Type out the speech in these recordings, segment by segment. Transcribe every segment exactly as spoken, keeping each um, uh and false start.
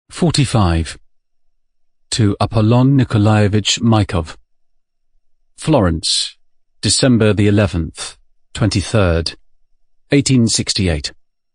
forty-five. To Apollon Nikolaevich Maikov. Florence, December the eleventh, twenty-third, eighteen sixty-eight.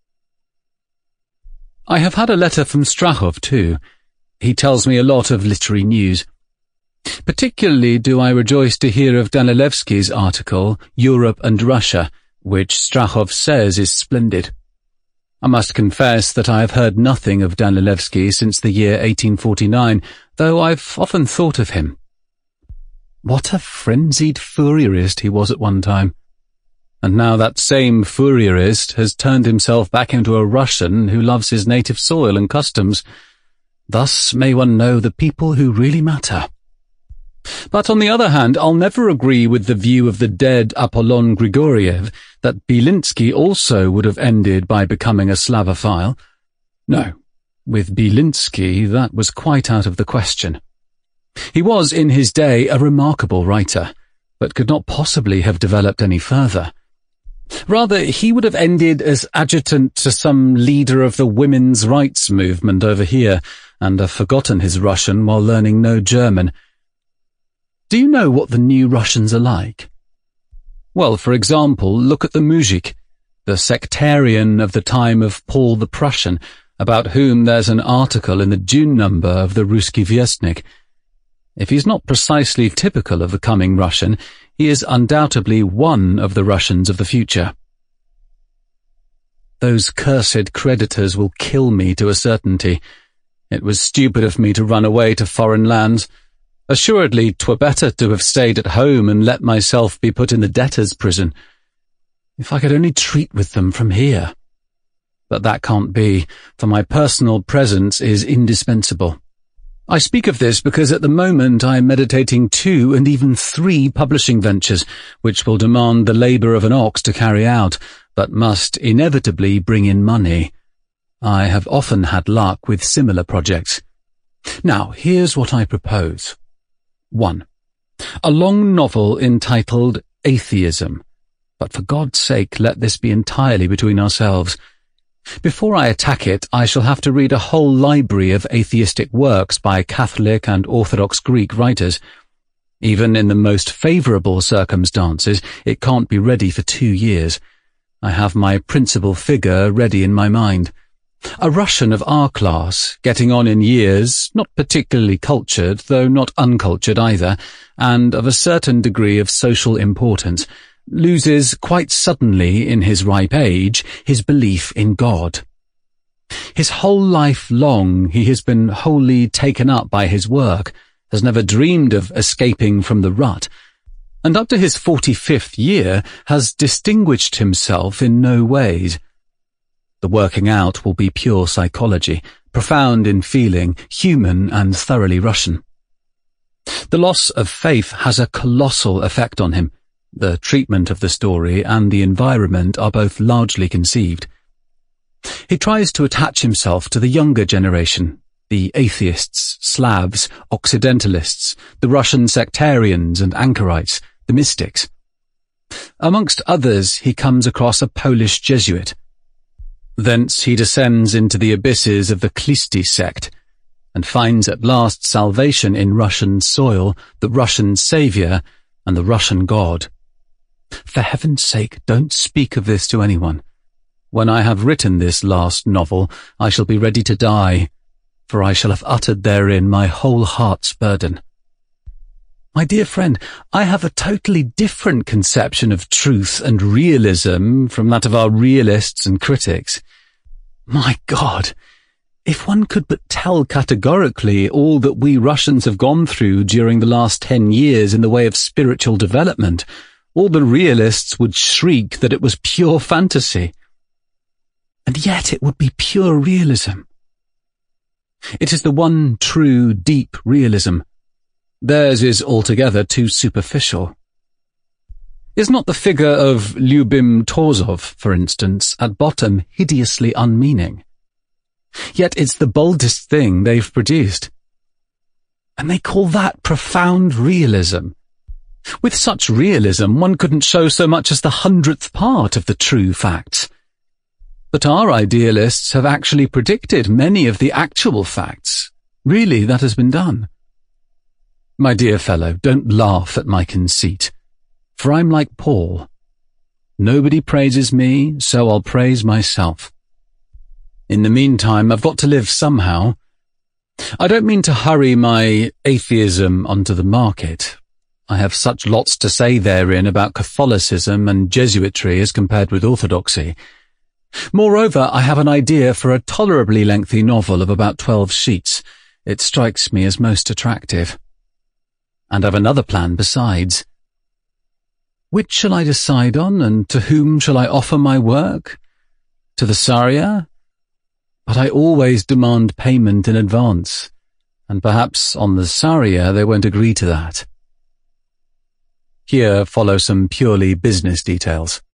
I have had a letter from Strahov too. He tells me a lot of literary news. Particularly do I rejoice to hear of Danilevsky's article, Europe and Russia, which Strahov says is splendid. I must confess that I have heard nothing of Danilevsky since the year eighteen forty-nine, though I've often thought of him. What a frenzied Fourierist he was at one time. And now that same Fourierist has turned himself back into a Russian who loves his native soil and customs. Thus may one know the people who really matter. But on the other hand, I'll never agree with the view of the dead Apollon Grigoriev that Belinsky also would have ended by becoming a Slavophile. No, with Belinsky that was quite out of the question. He was, in his day, a remarkable writer, but could not possibly have developed any further. Rather, he would have ended as adjutant to some leader of the women's rights movement over here, and have forgotten his Russian while learning no German. Do you know what the new Russians are like? Well, for example, look at the Mujik, the sectarian of the time of Paul the Prussian, about whom there's an article in the June number of the Ruski Vyestnik. If he's not precisely typical of the coming Russian, he is undoubtedly one of the Russians of the future. Those cursed creditors will kill me to a certainty. It was stupid of me to run away to foreign lands. Assuredly, 'twere better to have stayed at home and let myself be put in the debtor's prison. If I could only treat with them from here. But that can't be, for my personal presence is indispensable. I speak of this because at the moment I am meditating two and even three publishing ventures, which will demand the labour of an ox to carry out, but must inevitably bring in money. I have often had luck with similar projects. Now, here's what I propose. one. A long novel entitled Atheism. But for God's sake, let this be entirely between ourselves. Before I attack it, I shall have to read a whole library of atheistic works by Catholic and Orthodox Greek writers. Even in the most favourable circumstances, it can't be ready for two years. I have my principal figure ready in my mind. A Russian of our class, getting on in years, not particularly cultured, though not uncultured either, and of a certain degree of social importance, loses quite suddenly in his ripe age his belief in God. His whole life long he has been wholly taken up by his work, has never dreamed of escaping from the rut, and up to his forty-fifth year has distinguished himself in no ways. The working out will be pure psychology, profound in feeling, human and thoroughly Russian. The loss of faith has a colossal effect on him. The treatment of the story and the environment are both largely conceived. He tries to attach himself to the younger generation, the atheists, Slavs, Occidentalists, the Russian sectarians and anchorites, the mystics. Amongst others, he comes across a Polish Jesuit. Thence he descends into the abysses of the Klisti sect, and finds at last salvation in Russian soil, the Russian saviour, and the Russian God. For heaven's sake, don't speak of this to anyone. When I have written this last novel, I shall be ready to die, for I shall have uttered therein my whole heart's burden. My dear friend, I have a totally different conception of truth and realism from that of our realists and critics. My God, if one could but tell categorically all that we Russians have gone through during the last ten years in the way of spiritual development, all the realists would shriek that it was pure fantasy. And yet it would be pure realism. It is the one true, deep realism. Theirs is altogether too superficial. Is not the figure of Lyubim Torzhov, for instance, at bottom hideously unmeaning? Yet it's the boldest thing they've produced. And they call that profound realism. With such realism, one couldn't show so much as the hundredth part of the true facts. But our idealists have actually predicted many of the actual facts. Really, that has been done. My dear fellow, don't laugh at my conceit, for I'm like Paul. Nobody praises me, so I'll praise myself. In the meantime, I've got to live somehow. I don't mean to hurry my atheism onto the market. I have such lots to say therein about Catholicism and Jesuitry as compared with orthodoxy. Moreover, I have an idea for a tolerably lengthy novel of about twelve sheets. It strikes me as most attractive. And I've another plan besides. Which shall I decide on, and to whom shall I offer my work? To the Saria? But I always demand payment in advance, and perhaps on the Saria they won't agree to that. Here follow some purely business details.